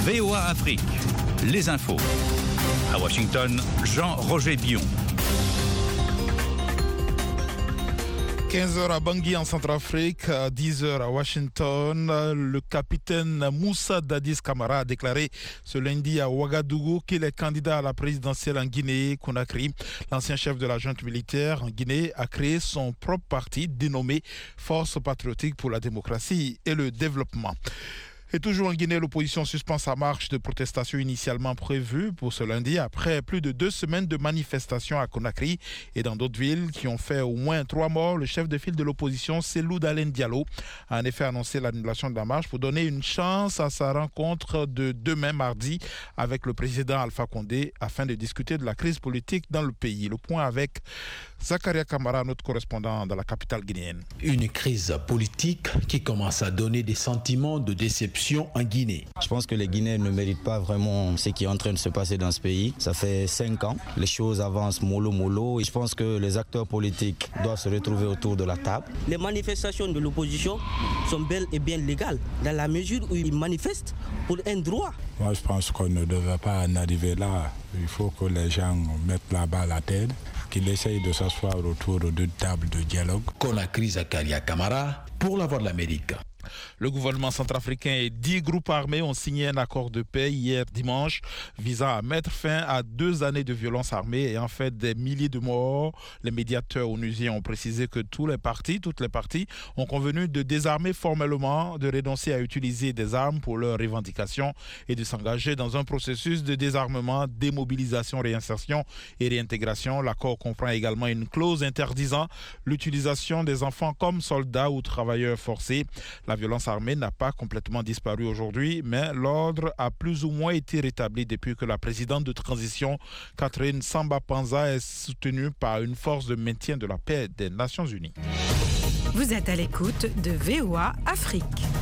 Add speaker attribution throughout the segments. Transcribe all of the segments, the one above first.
Speaker 1: VOA Afrique, les infos. À Washington, Jean-Roger Bion.
Speaker 2: 15h à Bangui en Centrafrique, à 10h à Washington. Le capitaine Moussa Dadis Camara a déclaré ce lundi à Ouagadougou qu'il est candidat à la présidentielle en Guinée-Conakry. L'ancien chef de la junte militaire en Guinée a créé son propre parti dénommé Force patriotique pour la démocratie et le développement. Et toujours en Guinée, l'opposition suspend sa marche de protestation initialement prévue pour ce lundi après plus de 2 semaines de manifestations à Conakry et dans d'autres villes qui ont fait au moins 3 morts. Le chef de file de l'opposition, Cellou Dalein Diallo, a en effet annoncé l'annulation de la marche pour donner une chance à sa rencontre de demain mardi avec le président Alpha Condé afin de discuter de la crise politique dans le pays. Le point avec Zakaria Kamara, notre correspondant dans la capitale guinéenne.
Speaker 3: Une crise politique qui commence à donner des sentiments de déception en Guinée.
Speaker 4: Je pense que les Guinéens ne méritent pas vraiment ce qui est en train de se passer dans ce pays. Ça fait 5 ans, les choses avancent mollo. Et je pense que les acteurs politiques doivent se retrouver autour de la table.
Speaker 5: Les manifestations de l'opposition sont bel et bien légales, dans la mesure où ils manifestent pour un droit.
Speaker 6: Moi, je pense qu'on ne devrait pas en arriver là. Il faut que les gens mettent la balle à terre, qu'ils essayent de s'asseoir autour d'une table de dialogue.
Speaker 3: Conakry, Zakaria Kamara, pour la Voix de l'Amérique.
Speaker 2: Le gouvernement centrafricain et 10 groupes armés ont signé un accord de paix hier dimanche visant à mettre fin à 2 années de violence armée et en fait des milliers de morts. Les médiateurs onusiens ont précisé que toutes les parties ont convenu de désarmer formellement, de renoncer à utiliser des armes pour leurs revendications et de s'engager dans un processus de désarmement, démobilisation, réinsertion et réintégration. L'accord comprend également une clause interdisant l'utilisation des enfants comme soldats ou travailleurs forcés. La violence armée n'a pas complètement disparu aujourd'hui, mais l'ordre a plus ou moins été rétabli depuis que la présidente de transition, Catherine Samba-Panza, est soutenue par une force de maintien de la paix des Nations Unies.
Speaker 7: Vous êtes à l'écoute de VOA Afrique.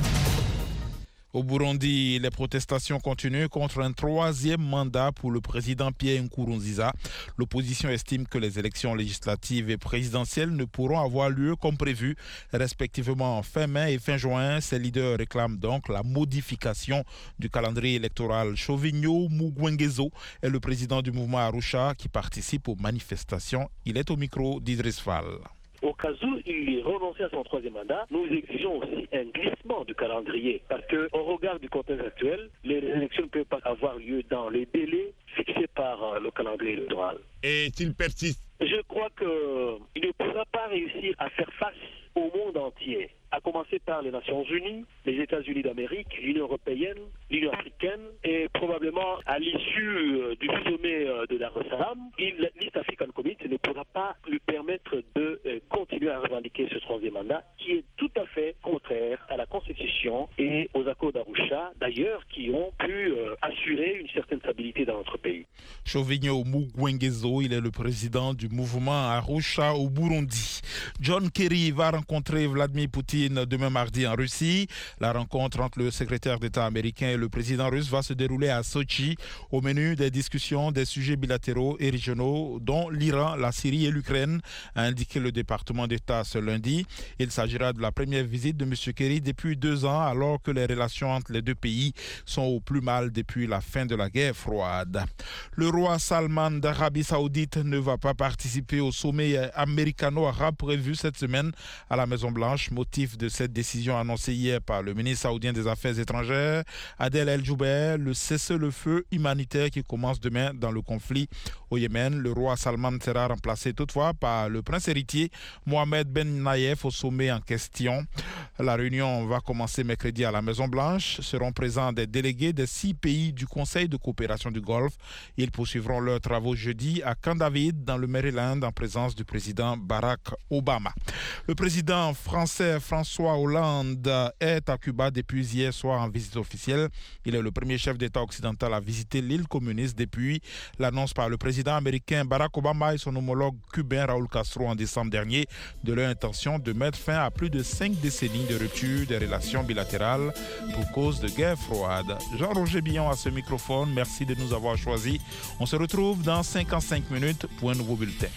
Speaker 2: Au Burundi, les protestations continuent contre un 3e mandat pour le président Pierre Nkurunziza. L'opposition estime que les élections législatives et présidentielles ne pourront avoir lieu comme prévu, respectivement fin mai et fin juin. Ces leaders réclament donc la modification du calendrier électoral. Chauvinho Mugwengezo est le président du mouvement Arusha qui participe aux manifestations. Il est au micro d'Idriss Fall.
Speaker 8: Au cas où il renonçait à son 3e mandat, nous exigeons aussi un glissement du calendrier. Parce qu'au regard du contexte actuel, les élections ne peuvent pas avoir lieu dans les délais fixés par le calendrier électoral.
Speaker 9: Et s'il persiste?
Speaker 8: Je crois qu'il ne pourra pas réussir à faire face au monde entier, à commencer par les Nations Unies, les États-Unis d'Amérique, l'Union européenne, l'Union africaine, et probablement à l'issue du sommet de Dar es Salaam, l'East African Community ne pourra pas lui permettre de continuer à revendiquer ce 3e mandat, qui est tout à fait contraire à la Constitution et aux accords d'Arusha, d'ailleurs, qui ont pu assurer une certaine stabilité dans notre pays.
Speaker 2: Chauvinho Mugwengezo, il est le président du mouvement Arusha au Burundi. John Kerry va rencontrer Vladimir Poutine demain mardi en Russie. La rencontre entre le secrétaire d'État américain et le président russe va se dérouler à Sochi. Au menu des discussions des sujets bilatéraux et régionaux, dont l'Iran, la Syrie et l'Ukraine, a indiqué le département d'État ce lundi. Il s'agira de la première visite de M. Kerry depuis 2 ans, alors que les relations entre les 2 pays sont au plus mal depuis la fin de la guerre froide. Le roi Salman d'Arabie Saoudite ne va pas participer au sommet américano-arabe prévu cette semaine à la Maison-Blanche. Motif de cette décision annoncée hier par le ministre saoudien des Affaires étrangères, Adel El-Jouber, le cessez-le-feu humanitaire qui commence demain dans le conflit au Yémen. Le roi Salman sera remplacé toutefois par le prince héritier Mohamed Ben Nayef au sommet en question. La réunion va commencer mercredi à la Maison-Blanche. Seront présents des délégués des 6 pays du Conseil de coopération du Golfe. Ils poursuivront leurs travaux jeudi à Camp David, dans le Maryland, en présence du président Barack Obama. Le président français François Hollande est à Cuba depuis hier soir en visite officielle. Il est le premier chef d'État occidental à visiter l'île communiste depuis l'annonce par le président américain Barack Obama et son homologue cubain Raúl Castro en décembre dernier de leur intention de mettre fin à plus de 5 décennies de rupture des relations bilatérales pour cause de guerre froide. Jean-Roger Bion à ce microphone. Merci de nous avoir choisis. On se retrouve dans 55 minutes pour un nouveau bulletin.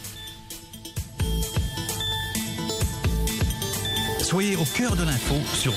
Speaker 1: Soyez au cœur de l'info sur